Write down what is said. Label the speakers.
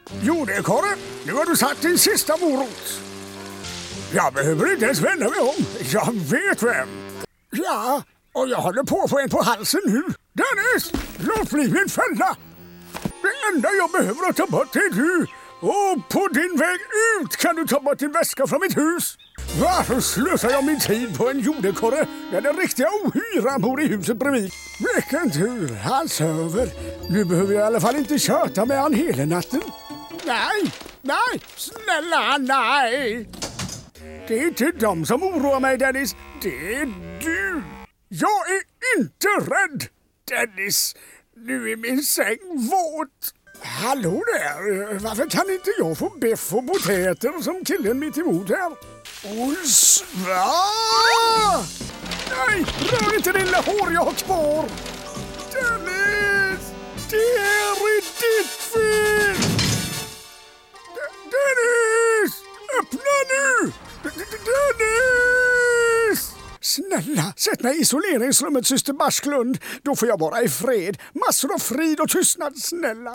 Speaker 1: Jordekarle, nu har du satt din sista morot. Jag behöver inte ens vända mig om. Jag vet vem. Ja, och jag håller på att få en på halsen nu. Dennis, låt bli min fälla. Det enda jag behöver att ta bort är du. Och på din väg ut kan du ta bort din väska från mitt hus. Varför slösar jag min tid på en jordekarle när den riktiga ohyran bor i huset bredvid? Vilken tur, han söver. Nu behöver jag i alla fall inte köta med han hela natten. Nej, snälla nej. Det är inte de som oroar mig, Dennis. Det är du. Jag är inte rädd. Dennis, nu är min säng våt. Hallå där, varför kan inte jag få beff och potäter som killen mitt emot här? Nej, rör inte det lilla hår jag har kvar. Dennis, det är ditt fel. Dennis, öppna nu. Dennis! Snälla, sätt mig i isoleringsrummet, syster Barsklund. Då får jag vara i fred. Massor av frid och tystnad, snälla.